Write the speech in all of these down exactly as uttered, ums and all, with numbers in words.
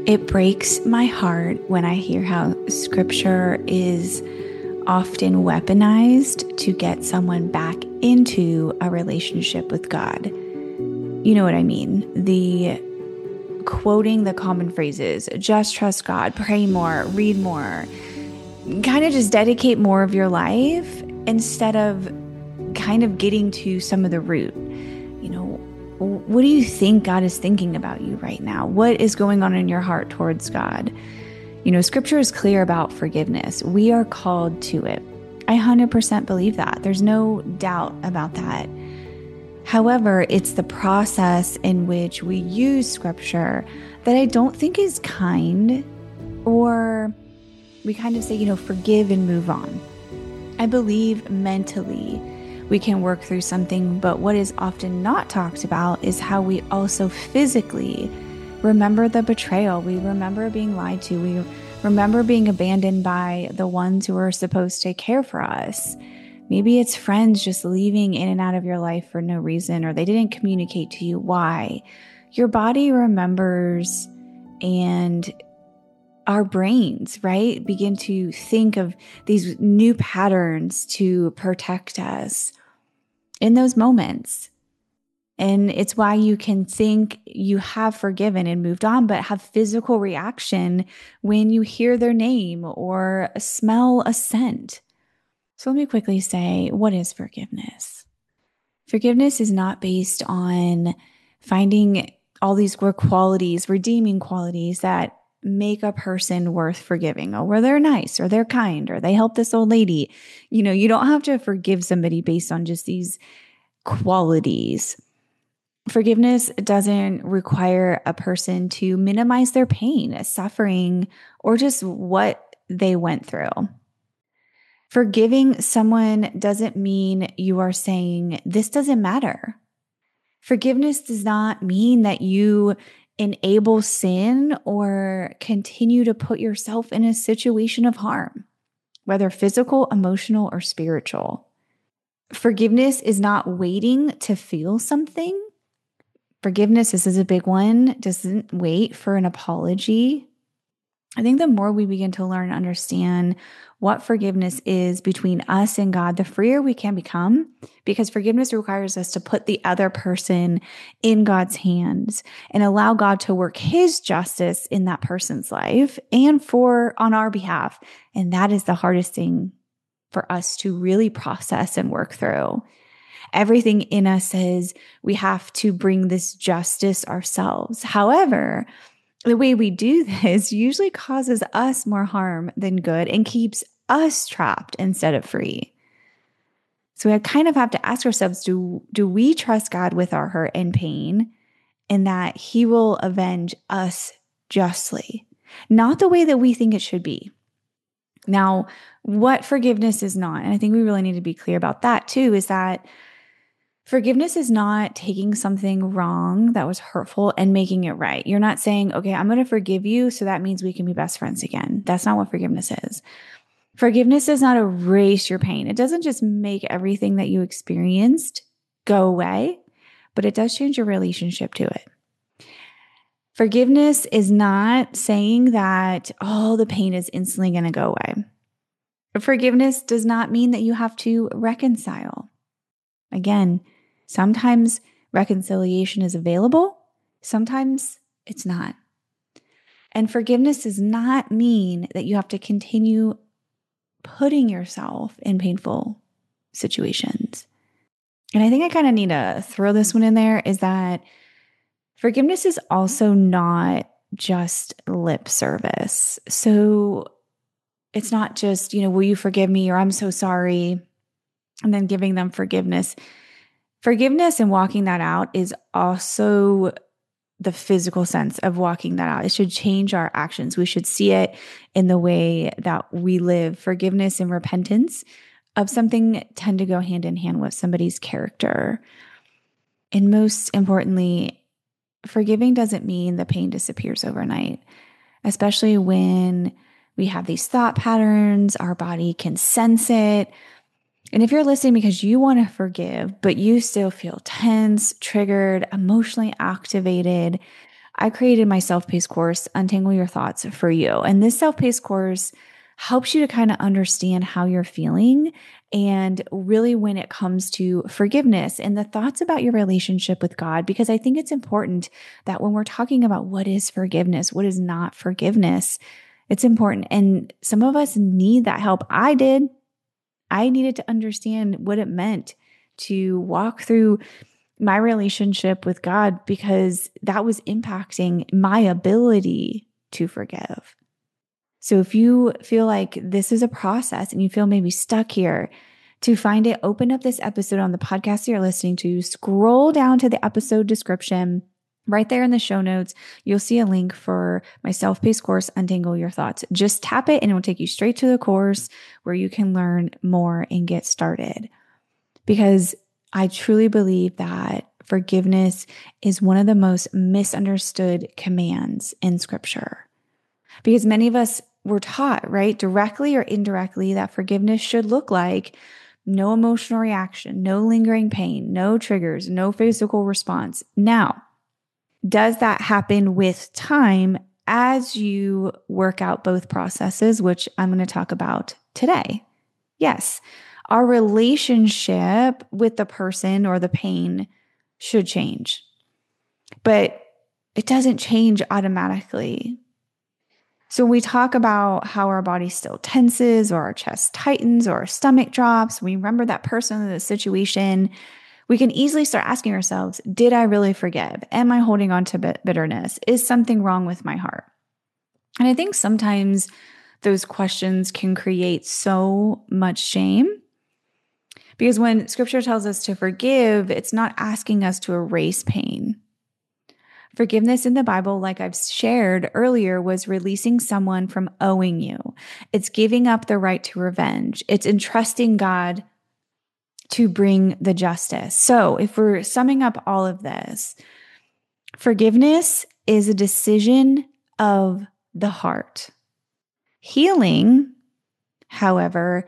It breaks my heart when I hear how scripture is often weaponized to get someone back into a relationship with God. You know what I mean? The quoting the common phrases, just trust God, pray more, read more, kind of just dedicate more of your life instead of kind of getting to some of the root. You know, what do you think God is thinking about you right now? What is going on in your heart towards God? You know, scripture is clear about forgiveness. We are called to it. I one hundred percent believe that. There's no doubt about that. However, it's the process in which we use scripture that I don't think is kind, or we kind of say, you know, forgive and move on. I believe mentally we can work through something, but what is often not talked about is how we also physically remember the betrayal. We remember being lied to. We remember being abandoned by the ones who are supposed to care for us. Maybe it's friends just leaving in and out of your life for no reason, or they didn't communicate to you why. Your body remembers, and our brains, right, begin to think of these new patterns to protect us in those moments. And it's why you can think you have forgiven and moved on, but have physical reaction when you hear their name or smell a scent. So let me quickly say, what is forgiveness? Forgiveness is not based on finding all these good qualities, redeeming qualities that make a person worth forgiving. Oh, where they're nice, or they're kind, or they help this old lady. You know, you don't have to forgive somebody based on just these qualities. Forgiveness doesn't require a person to minimize their pain, suffering, or just what they went through. Forgiving someone doesn't mean you are saying, this doesn't matter. Forgiveness does not mean that you enable sin or continue to put yourself in a situation of harm, whether physical, emotional, or spiritual. Forgiveness is not waiting to feel something. Forgiveness, this is a big one, doesn't wait for an apology. I think the more we begin to learn and understand what forgiveness is between us and God, the freer we can become, because forgiveness requires us to put the other person in God's hands and allow God to work his justice in that person's life and for on our behalf. And that is the hardest thing for us to really process and work through. Everything in us says we have to bring this justice ourselves. However, the way we do this usually causes us more harm than good and keeps us trapped instead of free. So we kind of have to ask ourselves, do, do we trust God with our hurt and pain, and that he will avenge us justly, not the way that we think it should be? Now, what forgiveness is not, and I think we really need to be clear about that too, is that forgiveness is not taking something wrong that was hurtful and making it right. You're not saying, okay, I'm going to forgive you, so that means we can be best friends again. That's not what forgiveness is. Forgiveness does not erase your pain. It doesn't just make everything that you experienced go away, but it does change your relationship to it. Forgiveness is not saying that all the pain is instantly going to go away. Forgiveness does not mean that you have to reconcile. Again, sometimes reconciliation is available, sometimes it's not. And forgiveness does not mean that you have to continue putting yourself in painful situations. And I think I kind of need to throw this one in there, is that forgiveness is also not just lip service. So it's not just, you know, will you forgive me, or I'm so sorry, and then giving them forgiveness. Forgiveness and walking that out is also the physical sense of walking that out. It should change our actions. We should see it in the way that we live. Forgiveness and repentance of something tend to go hand in hand with somebody's character. And most importantly, forgiving doesn't mean the pain disappears overnight, especially when we have these thought patterns. Our body can sense it. And if you're listening because you want to forgive, but you still feel tense, triggered, emotionally activated, I created my self-paced course, Untangle Your Thoughts, for you. And this self-paced course helps you to kind of understand how you're feeling, and really when it comes to forgiveness and the thoughts about your relationship with God, because I think it's important that when we're talking about what is forgiveness, what is not forgiveness, it's important. And some of us need that help. I did. I needed to understand what it meant to walk through my relationship with God, because that was impacting my ability to forgive. So if you feel like this is a process and you feel maybe stuck here, to find it, open up this episode on the podcast you're listening to, scroll down to the episode description. Right there in the show notes, you'll see a link for my self-paced course, Untangle Your Thoughts. Just tap it and it will take you straight to the course where you can learn more and get started. Because I truly believe that forgiveness is one of the most misunderstood commands in Scripture. Because many of us were taught, right, directly or indirectly, that forgiveness should look like no emotional reaction, no lingering pain, no triggers, no physical response. Now, does that happen with time as you work out both processes, which I'm going to talk about today? Yes, our relationship with the person or the pain should change, but it doesn't change automatically. So when we talk about how our body still tenses or our chest tightens or our stomach drops, we remember that person or the situation, we can easily start asking ourselves, did I really forgive? Am I holding on to bitterness? Is something wrong with my heart? And I think sometimes those questions can create so much shame, because when Scripture tells us to forgive, it's not asking us to erase pain. Forgiveness in the Bible, like I've shared earlier, was releasing someone from owing you. It's giving up the right to revenge. It's entrusting God to bring the justice. So if we're summing up all of this, forgiveness is a decision of the heart. Healing, however,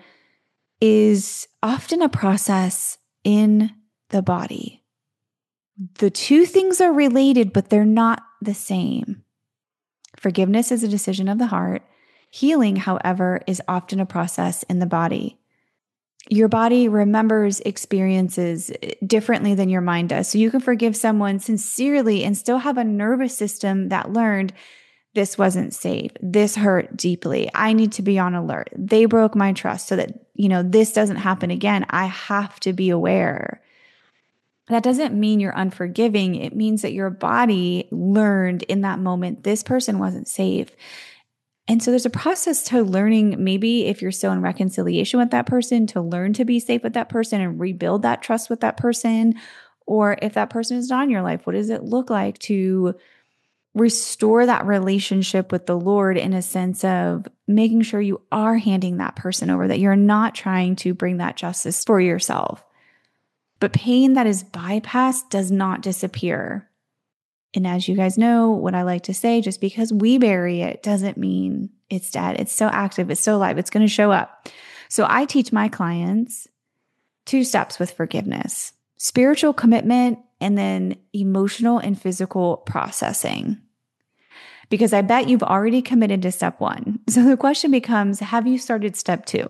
is often a process in the body. The two things are related, but they're not the same. Forgiveness is a decision of the heart. Healing, however, is often a process in the body. Your body remembers experiences differently than your mind does. So you can forgive someone sincerely and still have a nervous system that learned this wasn't safe. This hurt deeply. I need to be on alert. They broke my trust so that, you know, this doesn't happen again. I have to be aware. That doesn't mean you're unforgiving. It means that your body learned in that moment, this person wasn't safe. And so there's a process to learning, maybe if you're still in reconciliation with that person, to learn to be safe with that person and rebuild that trust with that person. Or if that person is not in your life, what does it look like to restore that relationship with the Lord, in a sense of making sure you are handing that person over, that you're not trying to bring that justice for yourself. But pain that is bypassed does not disappear. And as you guys know, what I like to say, just because we bury it doesn't mean it's dead. It's still active. It's still alive. It's going to show up. So I teach my clients two steps with forgiveness: spiritual commitment and then emotional and physical processing. Because I bet you've already committed to step one. So the question becomes, have you started step two?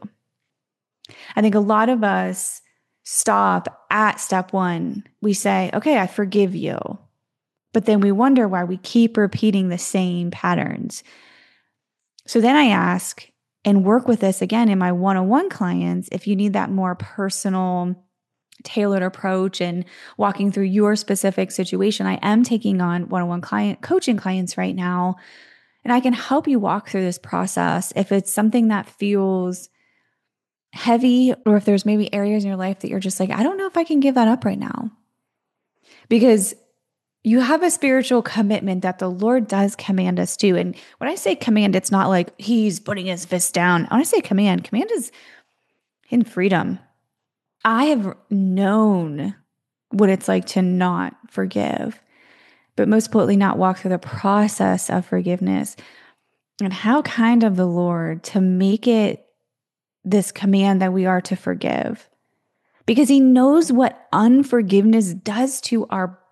I think a lot of us stop at step one. We say, okay, I forgive you. But then we wonder why we keep repeating the same patterns. So then I ask and work with this again in my one-on-one clients. If you need that more personal, tailored approach and walking through your specific situation, I am taking on one-on-one client coaching clients right now. And I can help you walk through this process if it's something that feels heavy, or if there's maybe areas in your life that you're just like, I don't know if I can give that up right now. Because you have a spiritual commitment that the Lord does command us to. And when I say command, it's not like he's putting his fist down. When I say command, command is in freedom. I have known what it's like to not forgive, but most importantly, not walk through the process of forgiveness. And how kind of the Lord to make it this command that we are to forgive, because he knows what unforgiveness does to our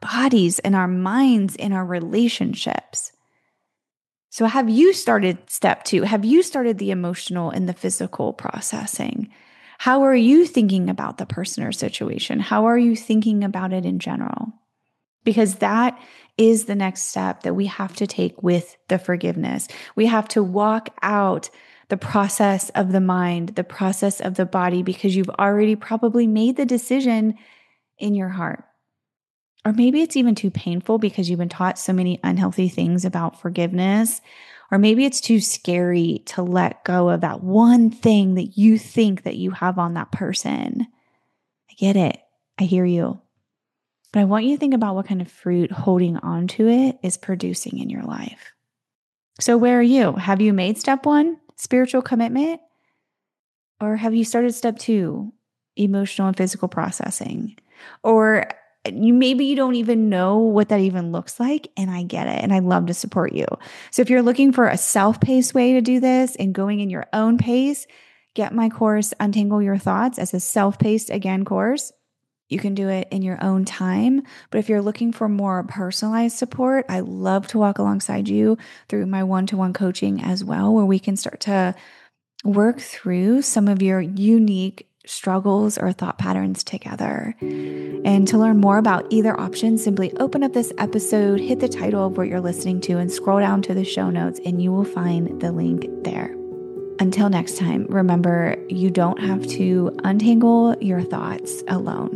bodies, in our minds, in our relationships. So have you started step two? Have you started the emotional and the physical processing? How are you thinking about the person or situation? How are you thinking about it in general? Because that is the next step that we have to take with the forgiveness. We have to walk out the process of the mind, the process of the body, because you've already probably made the decision in your heart. Or maybe it's even too painful because you've been taught so many unhealthy things about forgiveness. Or maybe it's too scary to let go of that one thing that you think that you have on that person. I get it. I hear you. But I want you to think about what kind of fruit holding on to it is producing in your life. So where are you? Have you made step one, spiritual commitment? Or have you started step two, emotional and physical processing? Or you maybe you don't even know what that even looks like, and I get it, and I love to support you. So if you're looking for a self-paced way to do this and going in your own pace, get my course, Untangle Your Thoughts, as a self-paced, again, course. You can do it in your own time. But if you're looking for more personalized support, I love to walk alongside you through my one-to-one coaching as well, where we can start to work through some of your unique struggles or thought patterns together. And to learn more about either option, simply open up this episode, hit the title of what you're listening to, and scroll down to the show notes, and you will find the link there. Until next time, remember, you don't have to untangle your thoughts alone.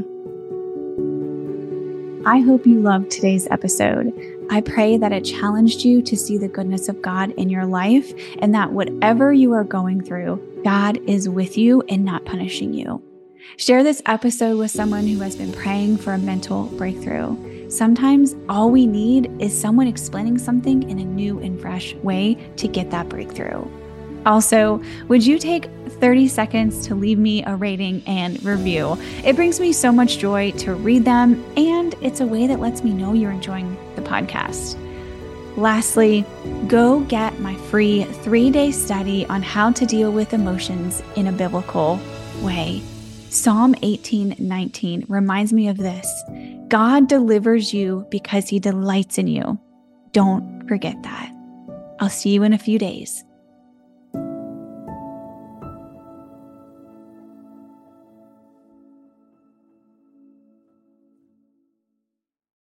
I hope you loved today's episode. I pray that it challenged you to see the goodness of God in your life, and that whatever you are going through, God is with you and not punishing you. Share this episode with someone who has been praying for a mental breakthrough. Sometimes all we need is someone explaining something in a new and fresh way to get that breakthrough. Also, would you take thirty seconds to leave me a rating and review? It brings me so much joy to read them, and it's a way that lets me know you're enjoying the podcast. Lastly, go get my free three-day study on how to deal with emotions in a biblical way. Psalm eighteen nineteen reminds me of this. God delivers you because he delights in you. Don't forget that. I'll see you in a few days.